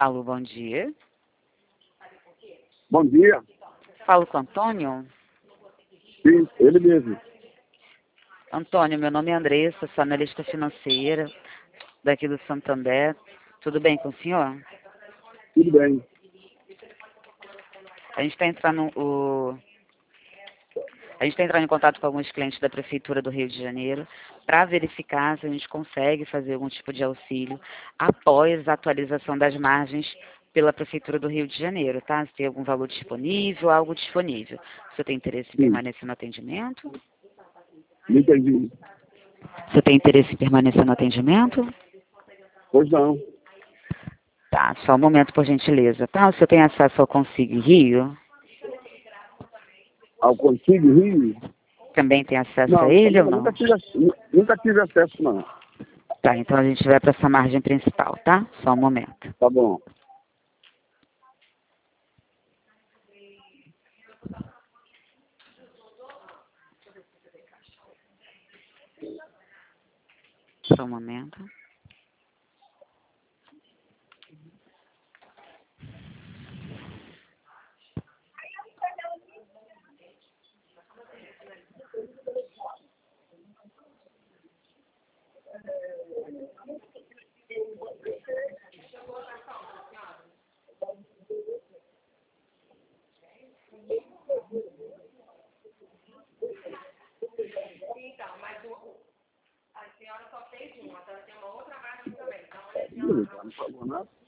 Alô, bom dia. Bom dia. Falo com o Antônio. Sim, ele mesmo. Antônio, meu nome é Andressa, sou analista financeira daqui do Santander. Tudo bem com o senhor? Tudo bem. A gente está entrando em contato com alguns clientes da Prefeitura do Rio de Janeiro para verificar se a gente consegue fazer algum tipo de auxílio após a atualização das margens pela Prefeitura do Rio de Janeiro, tá? Se tem algum valor disponível, algo disponível. Você tem interesse em Sim, permanecer no atendimento? não entendi. Você tem interesse em permanecer no atendimento? Pois não. Tá, só um momento, por gentileza, tá? O senhor tem acesso ao Consigo Rio? Ao Consigo Rio? Também tem acesso a Não, ele ou nunca não? tive, nunca tive acesso, não. Tá, então a gente vai para essa margem principal, tá? Só um momento. Tá bom. Só um momento. Não, por favor, né?